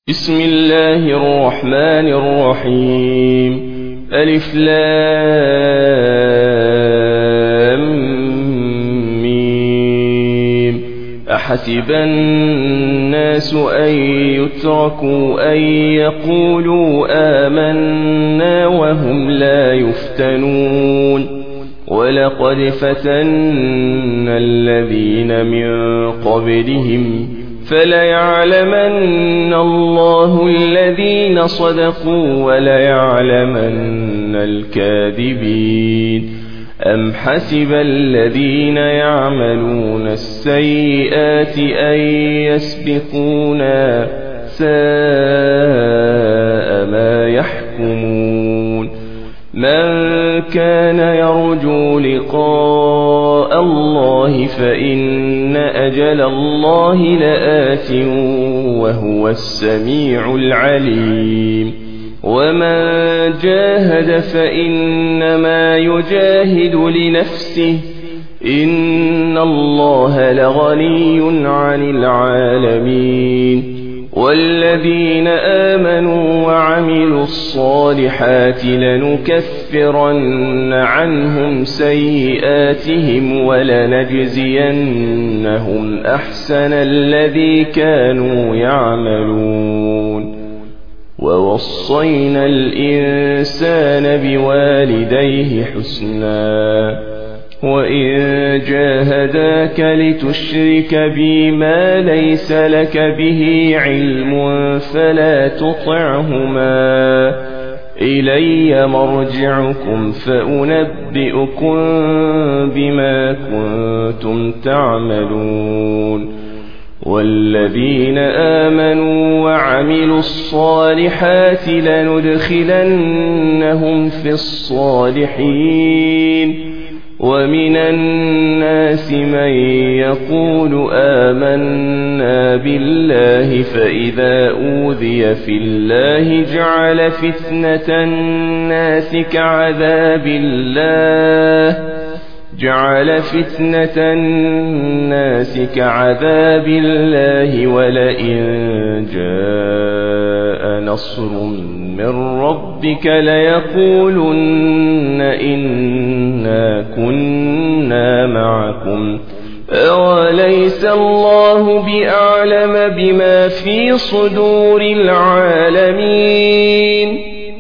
بسم الله الرحمن الرحيم. ألف لام ميم. أحسب الناس أن يتركوا أن يقولوا آمنا وهم لا يفتنون ولقد فتنا الذين من قبلهم فليعلمن الله الذين صدقوا وليعلمن الكاذبين. أم حسب الذين يعملون السيئات أن يسبقونا ساء ما يحكمون. من كان يرجو لقاء الله فإن أجل الله لآت وهو السميع العليم. ومن جاهد فإنما يجاهد لنفسه إن الله لغني عن العالمين. والذين آمنوا وعملوا الصالحات لنكفرن عنهم سيئاتهم ولنجزينهم أحسن الذي كانوا يعملون. ووصينا الإنسان بوالديه حسنا وإن جاهداك لتشرك بي ما ليس لك به علم فلا تطعهما إلي مرجعكم فأنبئكم بما كنتم تعملون. والذين آمنوا وعملوا الصالحات لندخلنهم في الصالحين. ومن الناس من يقول آمنا بالله فإذا أوذي في الله جعل فتنة الناس كعذاب الله ولئن جاء نصر من ربك ليقولن إنا كنا معكم أوليس الله بأعلم بما في صدور العالمين.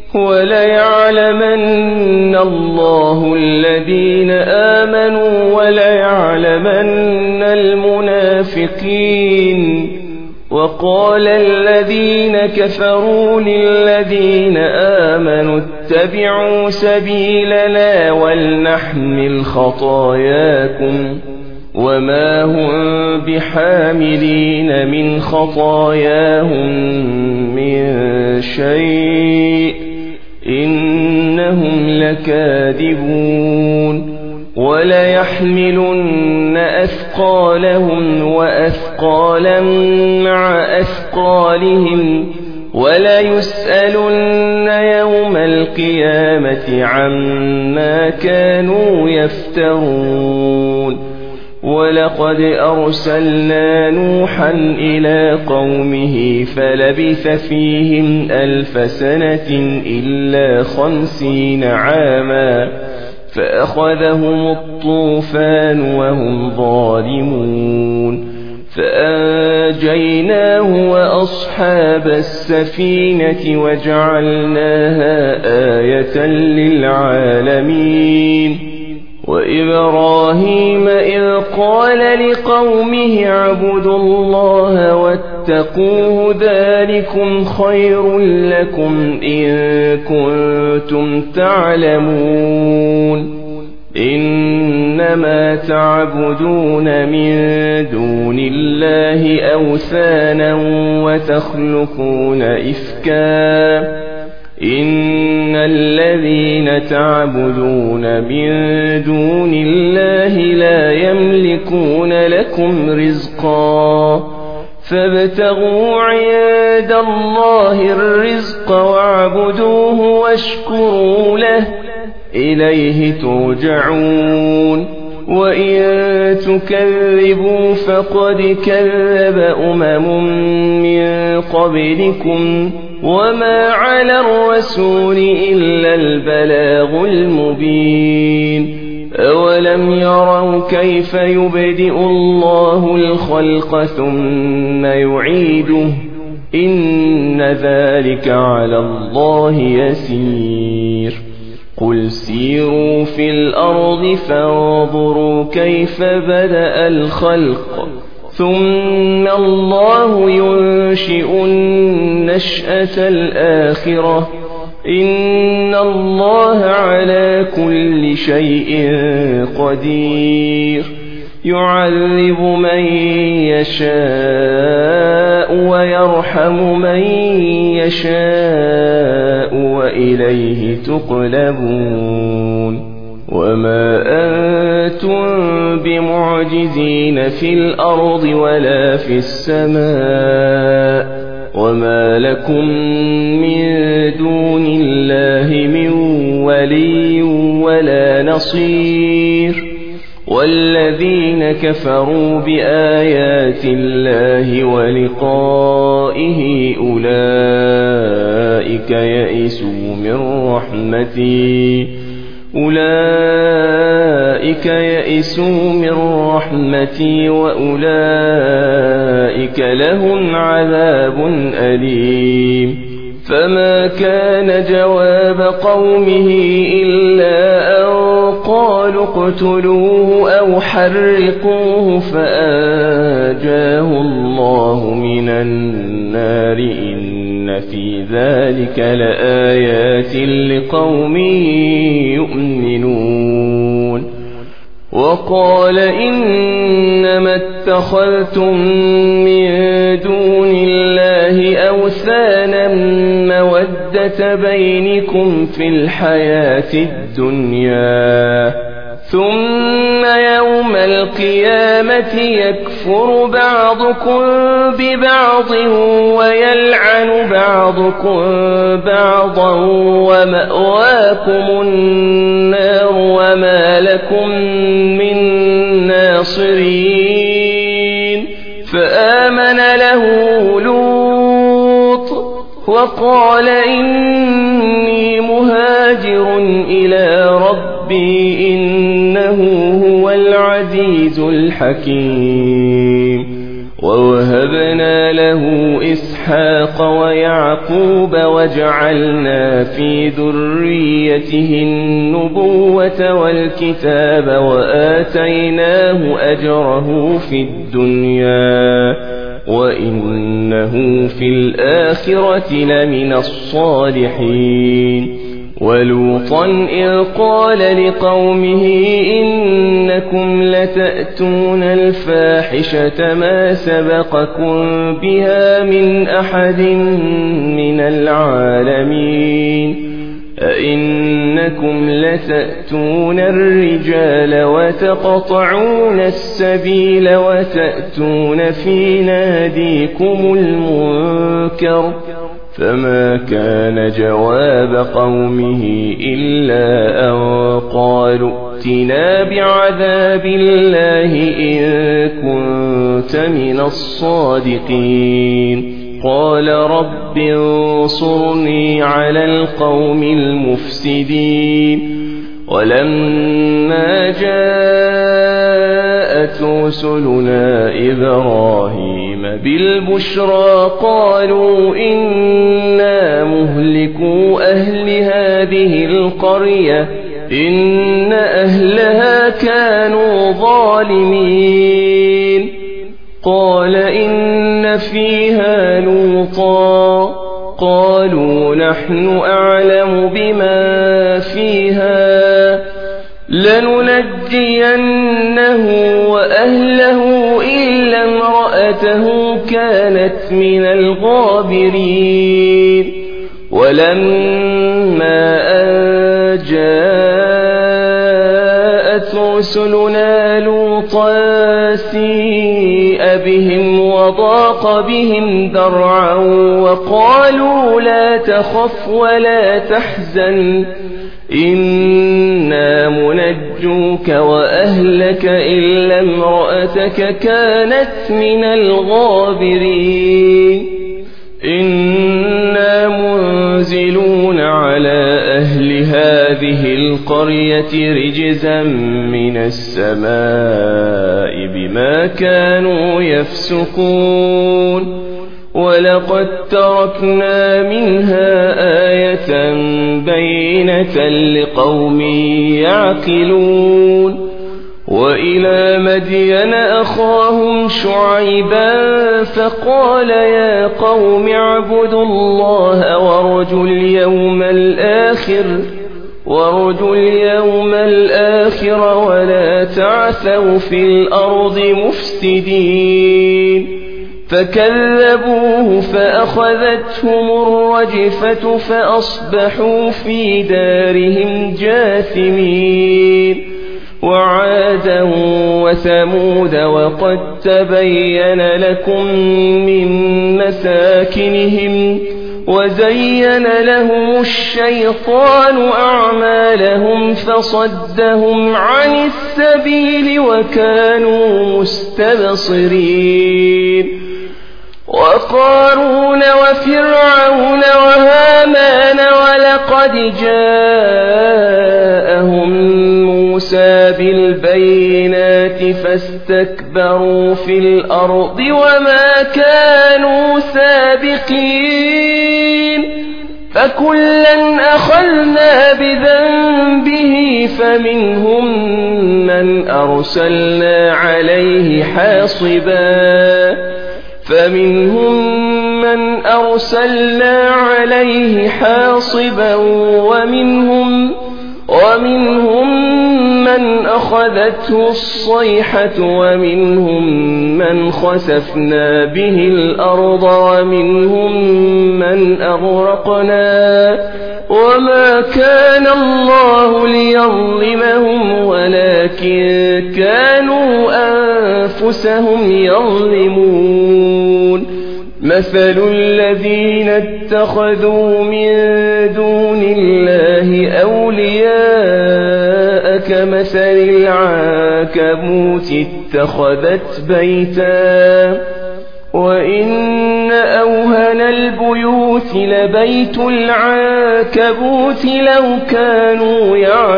وليعلمن الله الذين آمنوا وليعلمن المنافقين. وقال الذين كفروا للذين آمنوا اتبعوا سبيلنا ولنحمل خطاياكم وما هم بحاملين من خطاياهم من شيء إنهم لكاذبون. وليحملن أثقالهم وأثقالا مع أثقالهم وليسألن يوم القيامة عما كانوا يفترون. ولقد أرسلنا نوحا إلى قومه فلبث فيهم 1000 سنة إلا 50 عاما فأخذهم الطوفان وهم ظالمون فأنجيناه وأصحاب السفينة وجعلناها آية للعالمين. وإبراهيم إذ قال لقومه اعبدوا الله واتقوه ذلكم خير لكم إن كنتم تعلمون. إنما تعبدون من دون الله أوثانا وتخلقون إفكا إن الذين تعبدون من دون الله لا يملكون لكم رزقا فابتغوا عند الله الرزق واعبدوه واشكروا له إليه ترجعون. وإن تكذبوا فقد كذب أمم من قبلكم وما على الرسول إلا البلاغ المبين أولم يروا كيف يبدئ الله الخلق ثم يعيده إن ذلك على الله يسير قل سيروا في الأرض فانظروا كيف بدأ الخلق ثم الله ينشئ النشأة الآخرة إن الله على كل شيء قدير يعذب من يشاء ويرحم من يشاء وإليه تقلبون وما أنتم بمعجزين في الأرض ولا في السماء وما لكم من دون الله من ولي ولا نصير والذين كفروا بآيات الله ولقائه أولئك يئسوا من رحمتي وأولئك لهم عذاب أليم فما كان جواب قومه إلا أن قالوا اقتلوه أو حرقوه فأنجاه الله من النار إن في ذلك لآيات لقوم يؤمنون وقال إنما اتخذتم من دون الله أوثانا مودة بينكم في الحياة الدنيا ثم يوم القيامة يكفر بعضكم ببعض ويلعن بعضكم بعضا ومأواكم النار وما لكم من ناصرين فآمن له لوط وقال إني مهاجر إلى ربي إنه هو العزيز الحكيم ووهبنا له إسحاق ويعقوب وجعلنا في ذريته النبوة والكتاب وآتيناه أجره في الدنيا وإنه في الآخرة لمن الصالحين ولوطا إذ قال لقومه إنكم لتأتون الفاحشة ما سبقكم بها من أحد من العالمين أئنكم لتأتون الرجال وتقطعون السبيل وتأتون في ناديكم المنكر فما كان جواب قومه إلا أن قالوا ائتنا بعذاب الله إن كنت من الصادقين قال رب انصرني على القوم المفسدين ولما جاءت رسلنا إبراهيم بالبشرى قالوا إنا مهلكو أهل هذه القرية إن أهلها كانوا ظالمين قال إن فيها لوطا قالوا نحن أعلم بما فيها لننجينه وأهله إلا امرأته كانت من الغابرين ولما أن جاءت رسلنا لوطا سيء بهم وضاق بهم ذرعا وقالوا لا تخف ولا تحزن إنا منجوك وأهلك إلا امرأتك كانت من الغابرين إنا منزلون على أهل هذه القرية رجزا من السماء بما كانوا يفسقون ولقد تركنا منها آية بينة لقوم يعقلون وإلى مدين أخاهم شعيبا فقال يا قوم اعبدوا الله وارجوا اليوم الآخر ولا تعثوا في الأرض مفسدين فكذبوه فأخذتهم الرجفة فأصبحوا في دارهم جاثمين وعادا وثمود وقد تبين لكم من مساكنهم وزين لهم الشيطان أعمالهم فصدهم عن السبيل وكانوا مستبصرين وقارون وفرعون وهامان ولقد جاءهم موسى بالبينات فاستكبروا في الأرض وما كانوا سابقين فكلا أخذنا بذنبه فمنهم من أرسلنا عليه حاصبا ومنهم من أخذته الصيحة ومنهم من خسفنا به الأرض ومنهم من أغرقنا وما كان الله ليظلمهم ولكن كانوا أنفسهم يظلمون مثل الذين اتخذوا من دون الله أولياء كمثل العنكبوت اتخذت بيتا وإن أوهن البيوت لبيت العنكبوت لو كانوا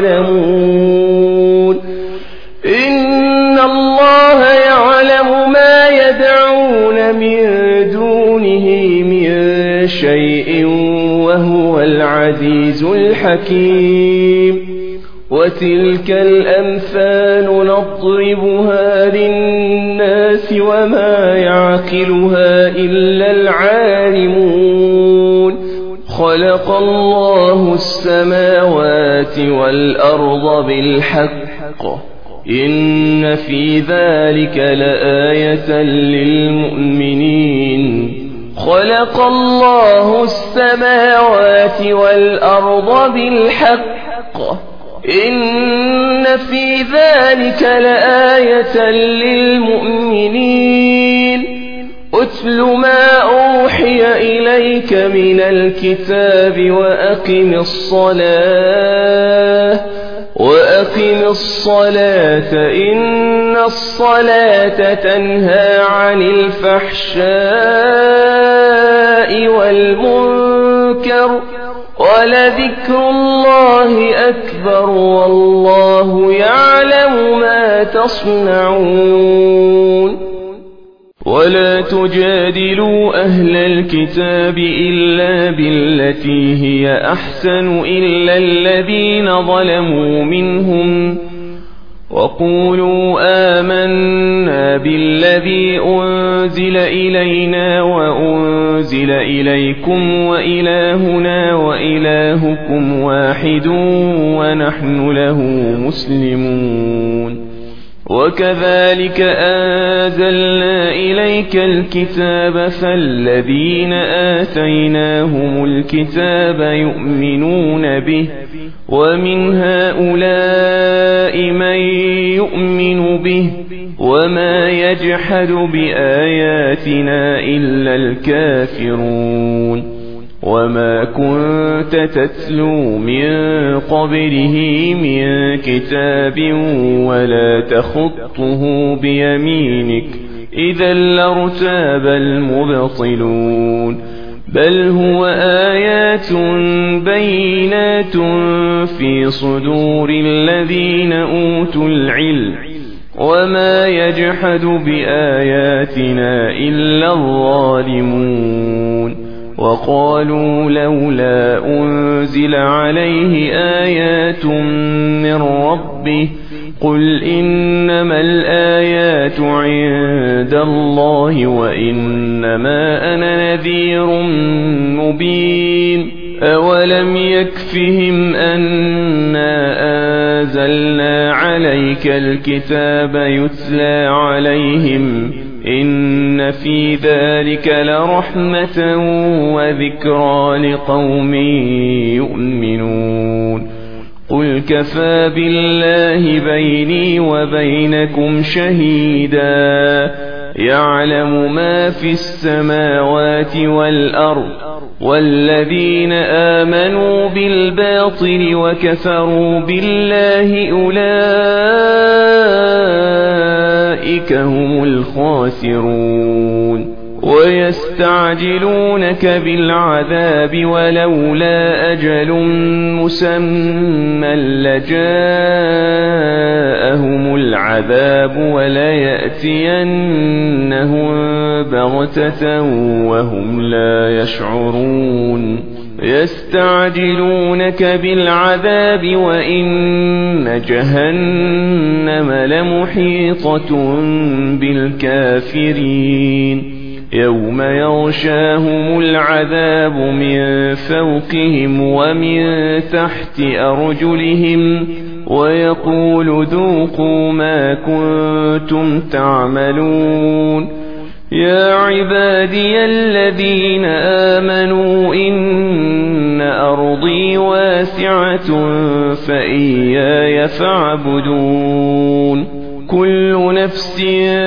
يعلمون إن الله يعلم ما يدعون من دونه من شيء وهو العزيز الحكيم وتلك الأمثال نضربها للناس وما يعقلها إلا العالمون خلق الله السماوات والأرض بالحق إن في ذلك لآية للمؤمنين خلق الله السماوات والأرض بالحق إن في ذلك لآية للمؤمنين أتل ما أوحي إليك من الكتاب وأقم الصلاة إن الصلاة تنهى عن الفحشاء والمنكر ولذكر الله أكبر والله يعلم ما تصنعون ولا تجادلوا أهل الكتاب إلا بالتي هي أحسن إلا الذين ظلموا منهم وقولوا آمنا بالذي أنزل إلينا وأنزل إليكم وإلهنا وإلهكم واحد ونحن له مسلمون وكذلك أنزلنا إليك الكتاب فالذين آتيناهم الكتاب يؤمنون به ومن هؤلاء من يؤمن به وما يجحد بآياتنا إلا الكافرون وما كنت تتلو من قبله من كتاب ولا تخطه بيمينك إذا لارتاب المبطلون بل هو آيات بينات في صدور الذين أوتوا العلم وما يجحد بآياتنا إلا الظالمون وقالوا لولا أنزل عليه آيات من ربه قل إنما الآيات عند الله وإنما أنا نذير مبين أولم يكفهم أنا أنزلنا عليك الكتاب يتلى عليهم إن في ذلك لرحمة وذكرى لقوم يؤمنون قل كفى بالله بيني وبينكم شهيدا يعلم ما في السماوات والأرض والذين آمنوا بالباطل وكفروا بالله أولئك هم الخاسرون ويستعجلونك بالعذاب ولولا أجل مسمى لجاءهم العذاب وليأتينهم بغتة وهم لا يشعرون يستعجلونك بالعذاب وإن جهنم لمحيطة بالكافرين يوم يغشاهم العذاب من فوقهم ومن تحت أرجلهم ويقول ذوقوا ما كنتم تعملون يا عبادي الذين آمنوا إن أرضي واسعة فإياي فاعبدون كل نفس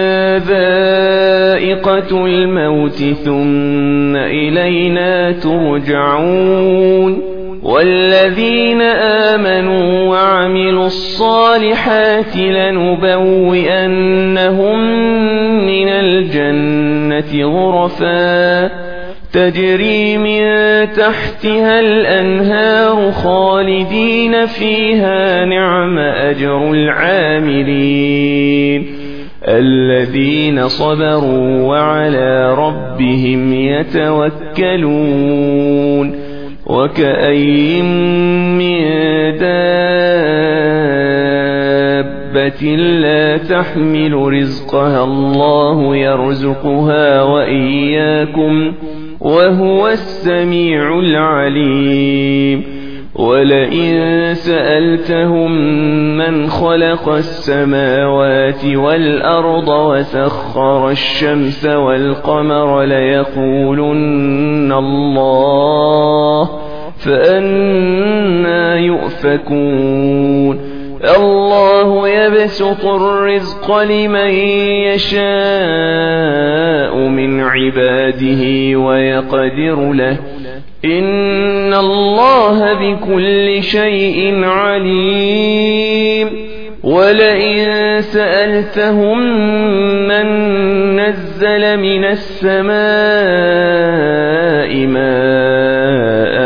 ذائقة الموت ثم إلينا ترجعون والذين آمنوا وعملوا الصالحات لنبوئنهم من الجنة غرفا تجري من تحتها الأنهار خالدين فيها نعم أجر العاملين الذين صبروا وعلى ربهم يتوكلون وكأين من دابة لا تحمل رزقها الله يرزقها وإياكم وهو السميع العليم ولئن سألتهم من خلق السماوات والأرض وسخر الشمس والقمر ليقولن الله فأنى يؤفكون الله يبسط الرزق لمن يشاء من عباده ويقدر له إن الله بكل شيء عليم ولئن سألتهم من نزل من السماء ماء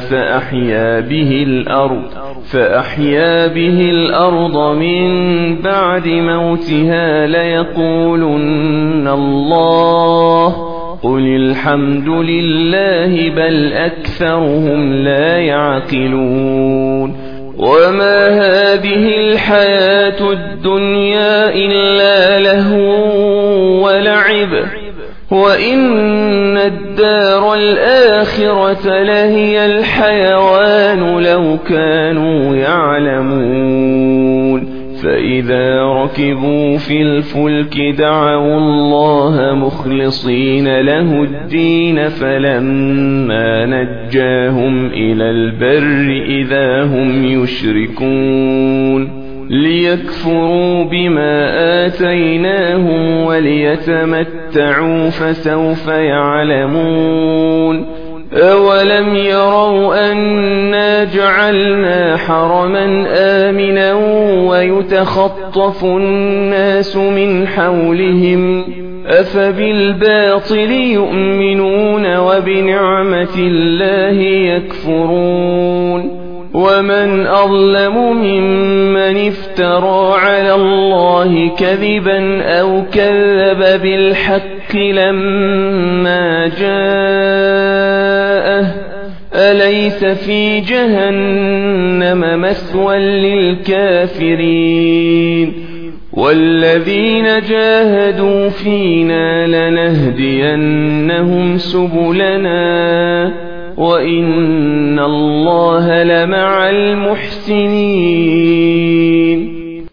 فأحيا به الأرض من بعد موتها ليقولن الله قل الحمد لله بل أكثرهم لا يعقلون وما هذه الحياة الدنيا إلا لهو ولعب وإن الدار الآخرة لهي الحيوان لو كانوا يعلمون فإذا ركبوا في الفلك دعوا الله مخلصين له الدين فلما نجاهم إلى البر إذا هم يشركون ليكفروا بما آتيناهم وليتمتعوا فسوف يعلمون أولم يروا أنا جعلنا حرما آمنا ويتخطف الناس من حولهم أفبالباطل يؤمنون وبنعمة الله يكفرون ومن أظلم ممن افترى على الله كذبا أو كذب بالحق لما جاءه أليس في جهنم مثوى للكافرين والذين جاهدوا فينا لنهدينهم سبلنا وإن الله لمع المحسنين